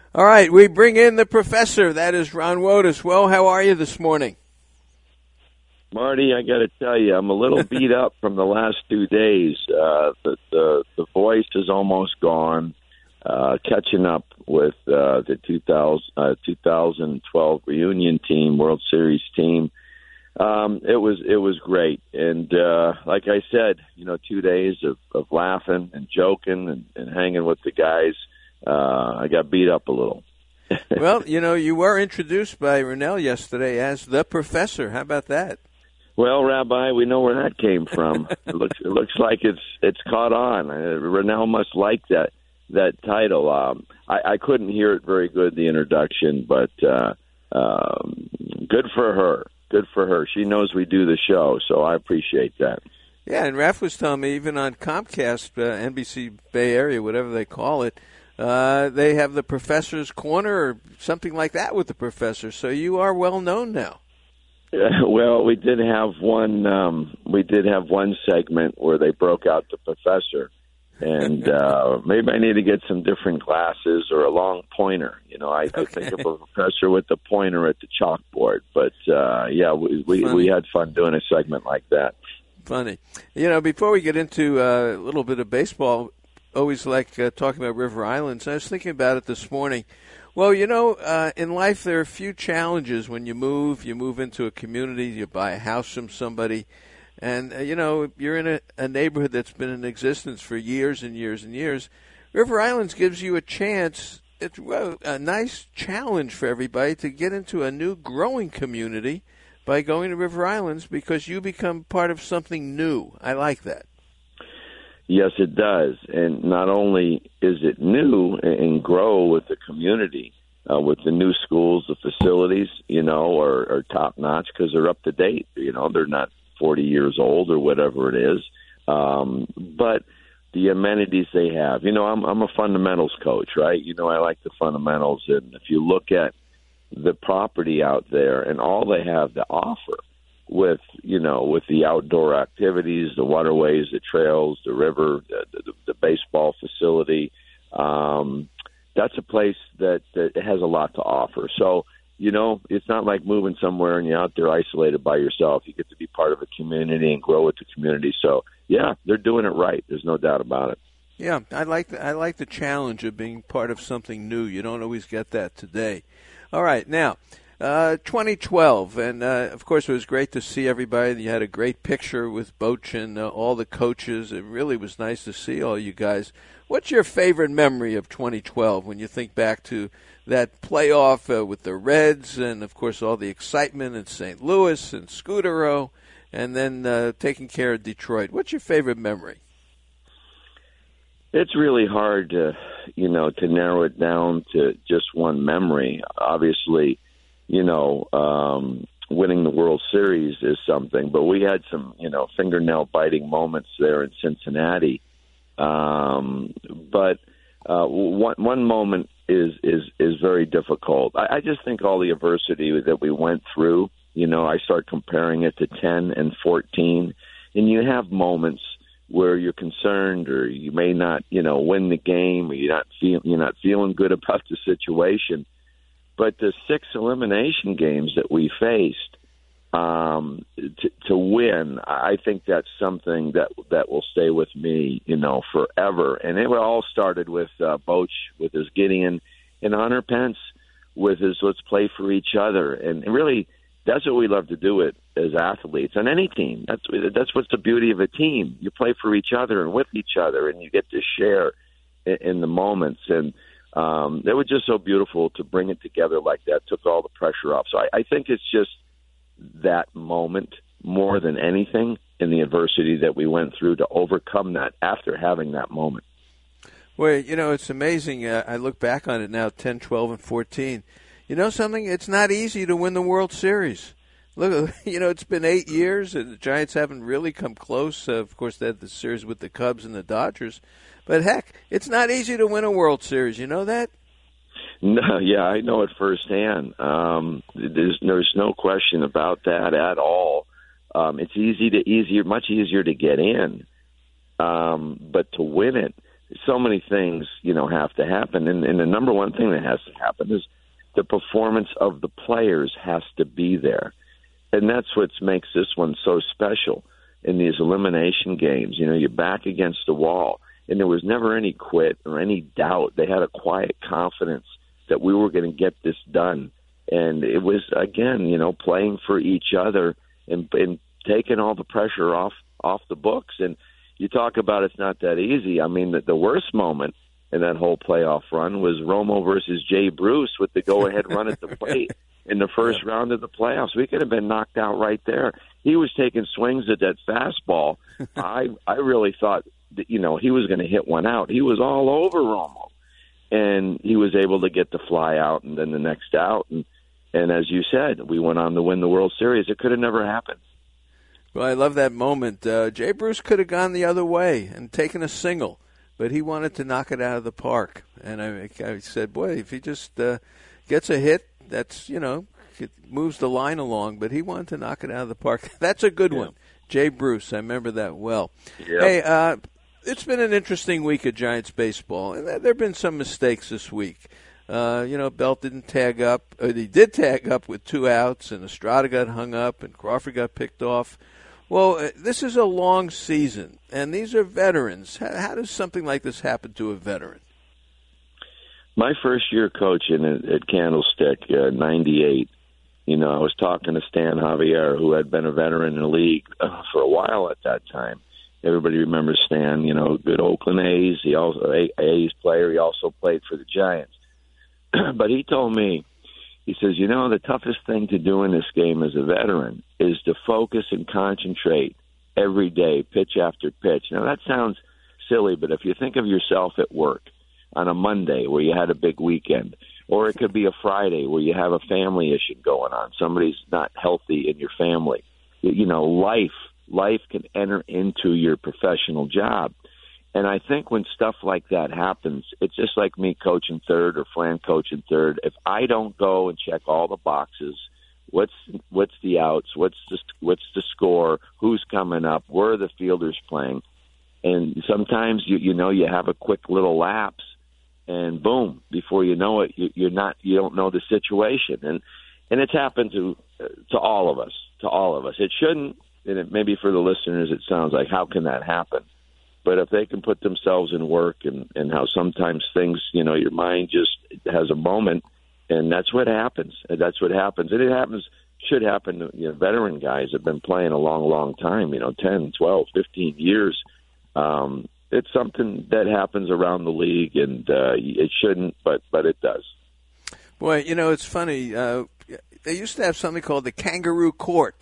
All right, we bring in the professor. That is Ron Wotus. Well, how are you this morning? Marty, I got to tell you, I'm a little beat up from the last 2 days. The voice is almost gone. Catching up with the 2012 reunion team, World Series team. It was great, and like I said, 2 days of laughing and joking and hanging with the guys. I got beat up a little. Well, you were introduced by Rennell yesterday as the professor. How about that? Well, Rabbi, we know where that came from. It looks like it's caught on. Rennell must like that title. I couldn't hear it very good, the introduction, but good for her. Good for her. She knows we do the show, so I appreciate that. Yeah, and Raph was telling me even on Comcast, NBC Bay Area, whatever they call it, they have the Professor's Corner or something like that with the professor. So you are well known now. Well, we did have one segment where they broke out the professor, and maybe I need to get some different glasses or a long pointer. I think of a professor with the pointer at the chalkboard. But yeah, we had fun doing a segment like that. Funny, Before we get into a little bit of baseball, always like talking about River Islands. I was thinking about it this morning. Well, in life there are a few challenges when you move into a community, you buy a house from somebody, and, you're in a neighborhood that's been in existence for years and years and years. River Islands gives you a chance, it's a nice challenge for everybody to get into a new growing community by going to River Islands because you become part of something new. I like that. Yes, it does. And not only is it new and grow with the community, with the new schools, the facilities, are top-notch because they're up to date. They're not 40 years old or whatever it is. But the amenities they have. I'm a fundamentals coach, right? I like the fundamentals. And if you look at the property out there and all they have to offer, with the outdoor activities, the waterways, the trails, the river, the baseball facility. That's a place that has a lot to offer. So, it's not like moving somewhere and you're out there isolated by yourself. You get to be part of a community and grow with the community. So, yeah, they're doing it right. There's no doubt about it. Yeah, I like the challenge of being part of something new. You don't always get that today. All right, now. 2012, and of course it was great to see everybody. You had a great picture with Boch and all the coaches. It really was nice to see all you guys. What's your favorite memory of 2012 when you think back to that playoff with the Reds and, of course, all the excitement in St. Louis and Scudero and then taking care of Detroit? What's your favorite memory? It's really hard to narrow it down to just one memory. Obviously, winning the World Series is something, but we had some, fingernail-biting moments there in Cincinnati. But one moment is very difficult. I just think all the adversity that we went through, I start comparing it to 10 and 14, and you have moments where you're concerned or you may not, win the game or you're not feeling good about the situation. But the 6 elimination games that we faced to win, I think that's something that will stay with me, forever. And it all started with Boch, with his Gideon, and Hunter Pence with his let's play for each other. And really, that's what we love to do it as athletes on any team. That's what's the beauty of a team. You play for each other and with each other, and you get to share in the moments. And it was just so beautiful to bring it together like that, took all the pressure off. So I think it's just that moment more than anything in the adversity that we went through to overcome that after having that moment. Well, it's amazing. I look back on it now, 10, 12, and 14. You know something? It's not easy to win the World Series. Look, it's been 8 years, and the Giants haven't really come close. Of course, they had the series with the Cubs and the Dodgers. But, heck, it's not easy to win a World Series. You know that? No, yeah, I know it firsthand. There's no question about that at all. It's much easier to get in, but to win it, so many things, have to happen. And the number one thing that has to happen is the performance of the players has to be there. And that's what makes this one so special in these elimination games. You're back against the wall, and there was never any quit or any doubt. They had a quiet confidence that we were going to get this done. And it was, again, playing for each other and taking all the pressure off the books. And you talk about it's not that easy. I mean, the worst moment in that whole playoff run was Romo versus Jay Bruce with the go-ahead run at the plate in the first round of the playoffs. We could have been knocked out right there. He was taking swings at that fastball. I really thought that, he was going to hit one out. He was all over Romo, and he was able to get the fly out and then the next out. And as you said, we went on to win the World Series. It could have never happened. Well, I love that moment. Jay Bruce could have gone the other way and taken a single, but he wanted to knock it out of the park. And I said, boy, if he just gets a hit, that's, it moves the line along. But he wanted to knock it out of the park. That's a good one. Jay Bruce, I remember that well. Yep. Hey, it's been an interesting week of Giants baseball, and there have been some mistakes this week. Belt didn't tag up. He did tag up with 2 outs, and Estrada got hung up, and Crawford got picked off. Well, this is a long season, and these are veterans. How does something like this happen to a veteran? My first year coaching at Candlestick, 98, I was talking to Stan Javier, who had been a veteran in the league for a while at that time. Everybody remembers Stan, good Oakland A's. He also A's player. He also played for the Giants. But he told me, he says, the toughest thing to do in this game as a veteran is to focus and concentrate every day, pitch after pitch. Now, that sounds silly, but if you think of yourself at work on a Monday where you had a big weekend, or it could be a Friday where you have a family issue going on, somebody's not healthy in your family, life can enter into your professional job. And I think when stuff like that happens, it's just like me coaching third or Flan coaching third. If I don't go and check all the boxes, what's the outs, what's the score, who's coming up, where are the fielders playing, and sometimes you have a quick little lapse, and boom, before you know it, you don't know the situation, and it's happened to all of us. It shouldn't, and maybe for the listeners, it sounds like, how can that happen? But if they can put themselves in work and how sometimes things, your mind just has a moment, and that's what happens. And it should happen to veteran guys that have been playing a long, long time, 10, 12, 15 years. It's something that happens around the league, and it shouldn't, but it does. Boy, it's funny. They used to have something called the kangaroo court.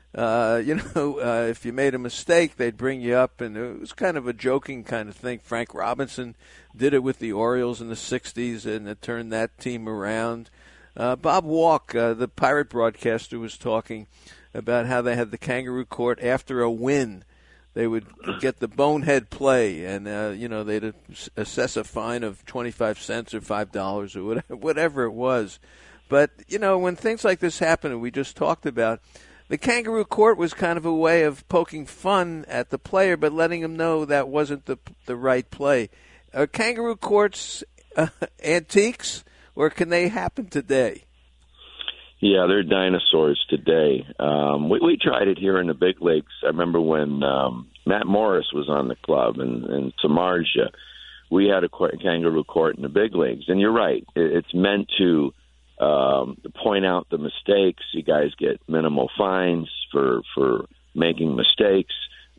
If you made a mistake, they'd bring you up, and it was kind of a joking kind of thing. Frank Robinson did it with the Orioles in the 60s, and it turned that team around. Bob Walk, the Pirate broadcaster, was talking about how they had the kangaroo court after a win. They would get the bonehead play, and, they'd assess a fine of 25 cents or $5 or whatever it was. But, when things like this happen, and we just talked about, the kangaroo court was kind of a way of poking fun at the player, but letting him know that wasn't the right play. Are kangaroo courts antiques, or can they happen today? Yeah, they're dinosaurs today. We tried it here in the big leagues. I remember when Matt Morris was on the club and Samardzija. We had a kangaroo court in the big leagues. And you're right. It's meant to point out the mistakes. You guys get minimal fines for making mistakes.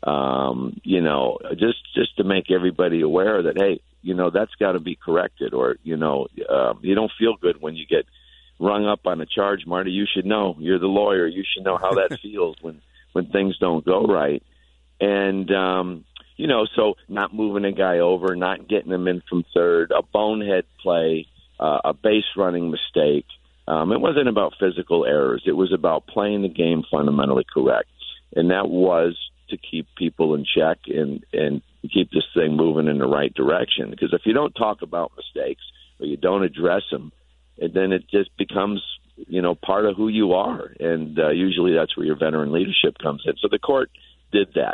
Just to make everybody aware that, hey, that's got to be corrected, or you don't feel good when you get rung up on a charge, Marty. You should know. You're the lawyer. You should know how that feels when things don't go right. And so not moving a guy over, not getting him in from third, a bonehead play, a base running mistake. It wasn't about physical errors. It was about playing the game fundamentally correct. And that was to keep people in check and keep this thing moving in the right direction. Because if you don't talk about mistakes or you don't address them, then it just becomes, part of who you are. And usually that's where your veteran leadership comes in. So the court did that.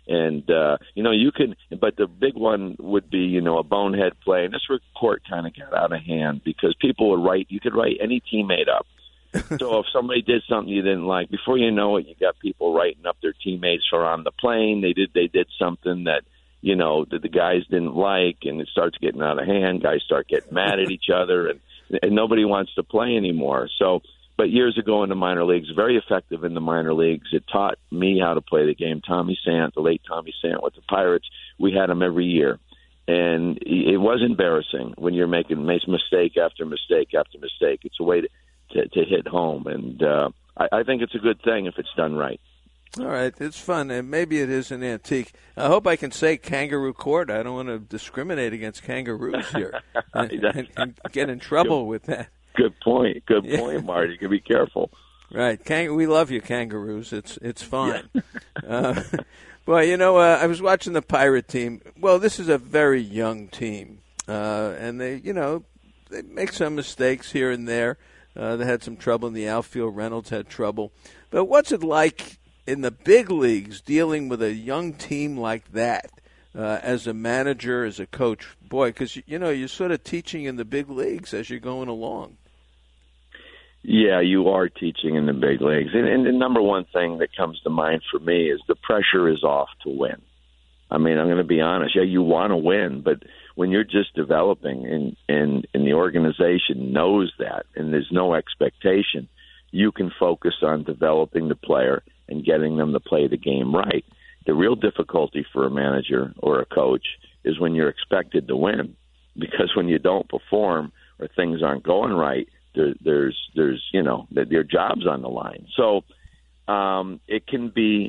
And, you can, but the big one would be, a bonehead play. And this court kind of got out of hand because people you could write any teammate up. So if somebody did something you didn't like, before you know it, you got people writing up their teammates who are on the plane. They did something that, that the guys didn't like, and it starts getting out of hand. Guys start getting mad at each other, and nobody wants to play anymore. So, but years ago in the minor leagues, very effective in the minor leagues. It taught me how to play the game. Tommy Sant, the late Tommy Sant with the Pirates, we had him every year. And it was embarrassing when you're making mistake after mistake after mistake. It's a way to hit home. And I think it's a good thing if it's done right. All right, it's fun, and maybe it is an antique. I hope I can say kangaroo court. I don't want to discriminate against kangaroos here and get in trouble with that. Good point, Marty. You can be careful. Right, we love you, kangaroos. It's fine. Yeah. Well, I was watching the Pirate team. Well, this is a very young team, and they make some mistakes here and there. They had some trouble in the outfield. Reynolds had trouble. But what's it like in the big leagues dealing with a young team like that as a manager, as a coach? Boy, because, you're sort of teaching in the big leagues as you're going along. Yeah, you are teaching in the big leagues. And the number one thing that comes to mind for me is the pressure is off to win. I mean, I'm going to be honest. Yeah, you want to win, but when you're just developing and the organization knows that and there's no expectation, you can focus on developing the player and getting them to play the game right. The real difficulty for a manager or a coach is when you're expected to win, because when you don't perform or things aren't going right, there's their job's on the line. So it can be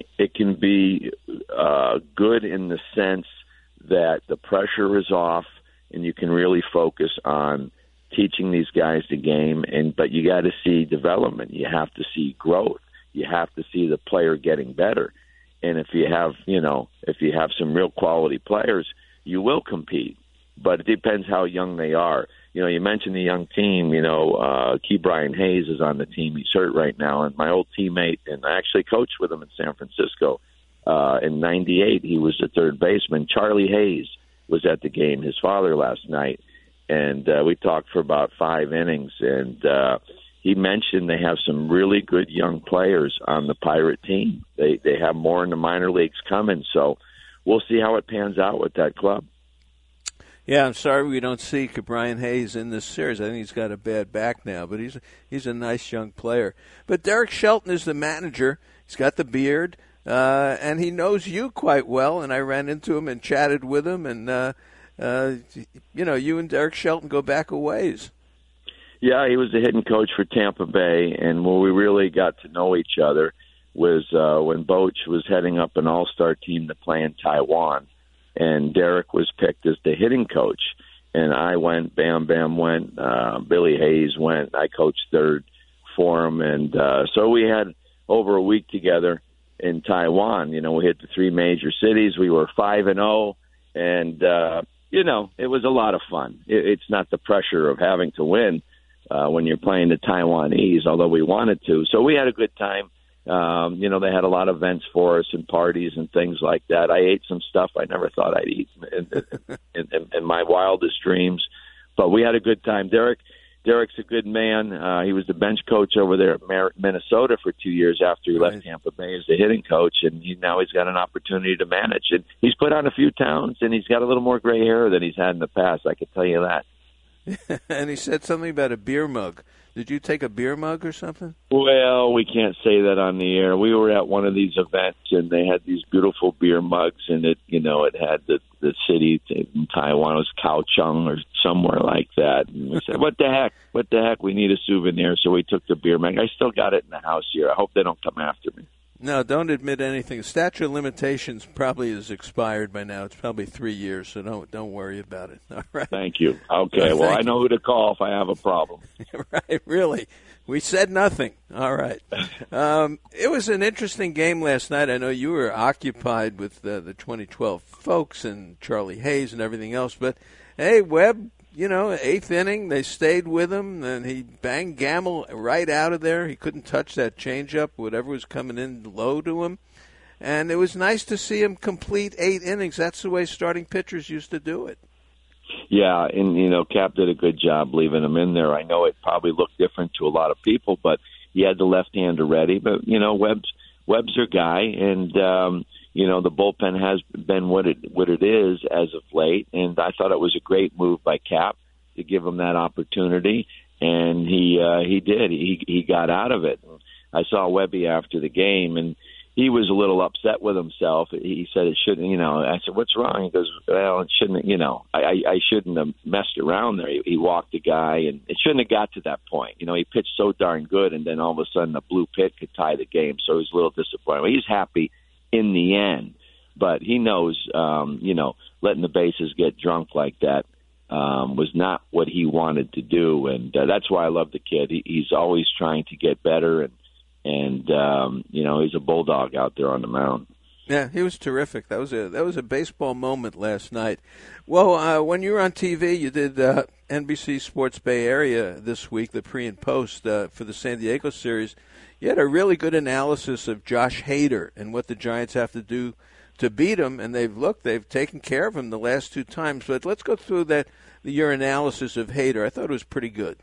good in the sense that the pressure is off and you can really focus on teaching these guys the game. But you got to see development. You have to see growth. You have to see the player getting better. And if you have some real quality players, you will compete. But it depends how young they are. You mentioned the young team. Key Brian Hayes is on the team. He's hurt right now. And my old teammate, and I actually coached with him in San Francisco in '98. He was the third baseman. Charlie Hayes was at the game, his father, last night. And we talked for about 5 innings. And he mentioned they have some really good young players on the Pirate team. They have more in the minor leagues coming. So we'll see how it pans out with that club. Yeah, I'm sorry we don't see Brian Hayes in this series. I think he's got a bad back now, but he's a nice young player. But Derek Shelton is the manager. He's got the beard, and he knows you quite well. And I ran into him and chatted with him, and you and Derek Shelton go back a ways. Yeah, he was the hitting coach for Tampa Bay, and where we really got to know each other was when Boch was heading up an all-star team to play in Taiwan. And Derek was picked as the hitting coach. And I went, Bam Bam went, Billy Hayes went. I coached third for him. And so we had over a week together in Taiwan. We hit the 3 major cities. We were 5-0. And, it was a lot of fun. It's not the pressure of having to win when you're playing the Taiwanese, although we wanted to. So we had a good time. They had a lot of events for us and parties and things like that. I ate some stuff I never thought I'd eat in my wildest dreams, but we had a good time. Derek's a good man. He was the bench coach over there at Minnesota for 2 years after he left Tampa Bay as the hitting coach, and now he's got an opportunity to manage. And he's put on a few pounds, and he's got a little more gray hair than he's had in the past, I can tell you that. And he said something about a beer mug. Did you take a beer mug or something? Well, we can't say that on the air. We were at one of these events, and they had these beautiful beer mugs, and it had the city in Taiwan. It was Kaohsiung or somewhere like that. And we said, what the heck? We need a souvenir. So we took the beer mug. I still got it in the house here. I hope they don't come after me. No, don't admit anything. Statute of limitations probably is expired by now. It's probably 3 years, so don't worry about it. All right. Thank you. Okay. Well, I know who to call if I have a problem. Right. Really. We said nothing. All right. It was an interesting game last night. I know you were occupied with the 2012 folks and Charlie Hayes and everything else, but hey, Webb. 8th inning, they stayed with him, and he banged Gamble right out of there. He couldn't touch that changeup, whatever was coming in low to him. and it was nice to see him complete 8 innings. That's the way starting pitchers used to do it. Yeah, and, Cap did a good job leaving him in there. I know it probably looked different to a lot of people, but he had the left-hander ready. But, Webb's their guy, and, the bullpen has been what it is as of late, and I thought it was a great move by Cap to give him that opportunity, and he did. He got out of it. I saw Webby after the game, and he was a little upset with himself. He said it shouldn't, I said, what's wrong? He goes, well, it shouldn't, I shouldn't have messed around there. He walked the guy, and it shouldn't have got to that point. He pitched so darn good, and then all of a sudden a blue pit could tie the game, so he was a little disappointed. Well, he's happy in the end, but he knows, letting the bases get drunk like that was not what he wanted to do, and that's why I love the kid. He's always trying to get better, and he's a bulldog out there on the mound. Yeah, he was terrific. That was a baseball moment last night. Well, when you were on TV, you did NBC Sports Bay Area this week, the pre and post for the San Diego series. You had a really good analysis of Josh Hader and what the Giants have to do to beat him, and they've taken care of him the last 2 times. But let's go through your analysis of Hader. I thought it was pretty good.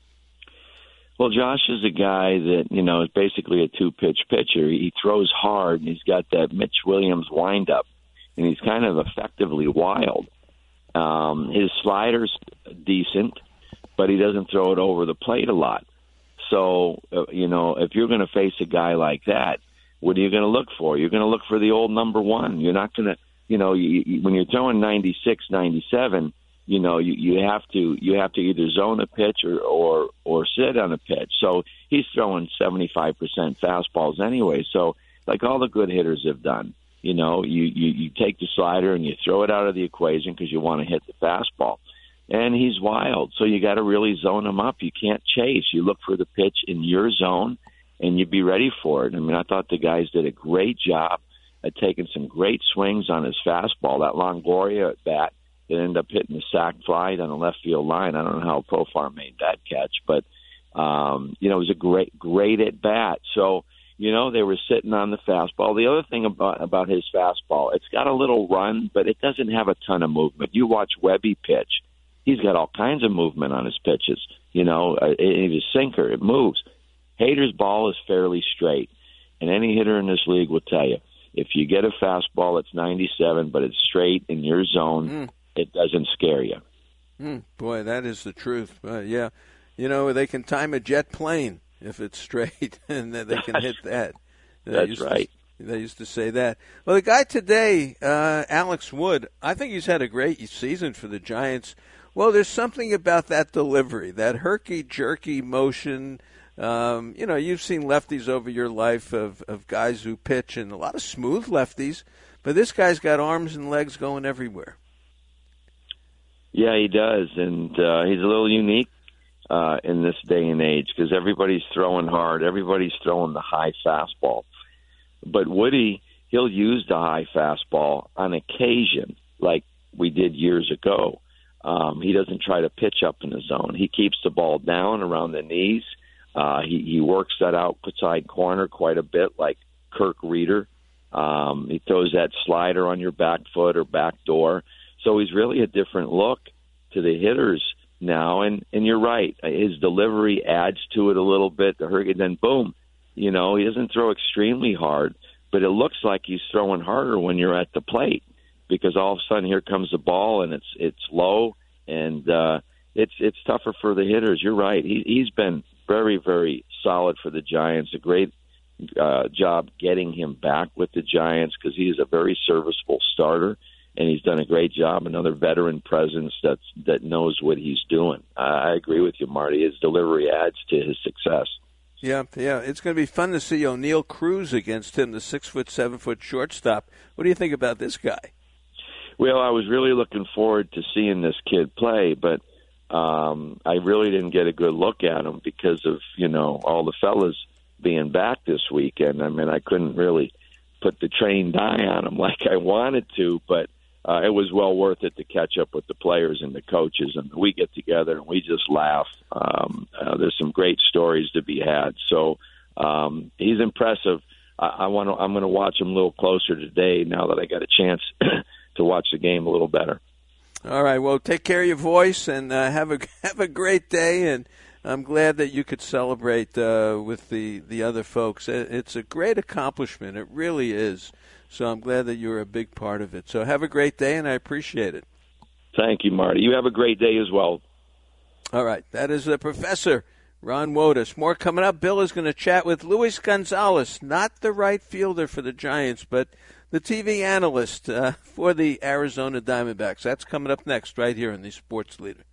Well, Josh is a guy that, is basically a 2-pitch pitcher. He throws hard, and he's got that Mitch Williams windup, and he's kind of effectively wild. His slider's decent, but he doesn't throw it over the plate a lot. So, if you're going to face a guy like that, what are you going to look for? You're going to look for the old number one. You're not going to, when you're throwing 96, 97, you have to either zone a pitch or sit on a pitch. So he's throwing 75% fastballs anyway. So like all the good hitters have done, you take the slider and you throw it out of the equation because you want to hit the fastball. And he's wild, so you got to really zone him up. You can't chase. You look for the pitch in your zone, and you be ready for it. I mean, I thought the guys did a great job at taking some great swings on his fastball. That Longoria at bat that ended up hitting the sac fly down the left field line. I don't know how Profar made that catch, but it was a great at bat. So they were sitting on the fastball. The other thing about his fastball, it's got a little run, but it doesn't have a ton of movement. You watch Webby pitch. He's got all kinds of movement on his pitches. His sinker, it moves. Hader's ball is fairly straight, and any hitter in this league will tell you, if you get a fastball that's 97, but it's straight in your zone, it doesn't scare you. Boy, that is the truth. Yeah. They can time a jet plane if it's straight, and they can hit that. That's right. They used to say that. Well, the guy today, Alex Wood, I think he's had a great season for the Giants. Well, there's something about that delivery, that herky-jerky motion. You've seen lefties over your life of guys who pitch, and a lot of smooth lefties, but this guy's got arms and legs going everywhere. Yeah, he does, and he's a little unique in this day and age because everybody's throwing hard. Everybody's throwing the high fastball. But Woody, he'll use the high fastball on occasion, like we did years ago. He doesn't try to pitch up in the zone. He keeps the ball down around the knees. He works that outside corner quite a bit, like Kirk Reeder. He throws that slider on your back foot or back door. So he's really a different look to the hitters now. And you're right. His delivery adds to it a little bit. And then, boom, he doesn't throw extremely hard, but it looks like he's throwing harder when you're at the plate because all of a sudden here comes the ball and it's low and it's tougher for the hitters. You're right. He's been very, very solid for the Giants. A great job getting him back with the Giants because he is a very serviceable starter, and he's done a great job. Another veteran presence that knows what he's doing. I agree with you, Marty. His delivery adds to his success. Yeah. It's going to be fun to see O'Neal Cruz against him, the 6', 7' shortstop. What do you think about this guy? Well, I was really looking forward to seeing this kid play, but I really didn't get a good look at him because of, all the fellas being back this weekend. I mean, I couldn't really put the trained eye on him like I wanted to, but it was well worth it to catch up with the players and the coaches, and we get together and we just laugh. There's some great stories to be had. So he's impressive I'm going to watch them a little closer today now that I got a chance to watch the game a little better. All right. Well, take care of your voice and have a great day. And I'm glad that you could celebrate with the other folks. It's a great accomplishment. It really is. So I'm glad that you're a big part of it. So have a great day, and I appreciate it. Thank you, Marty. You have a great day as well. All right. That is Professor Ron Wotus. More coming up. Bill is going to chat with Luis Gonzalez, not the right fielder for the Giants, but the TV analyst for the Arizona Diamondbacks. That's coming up next right here in the Sports Leader.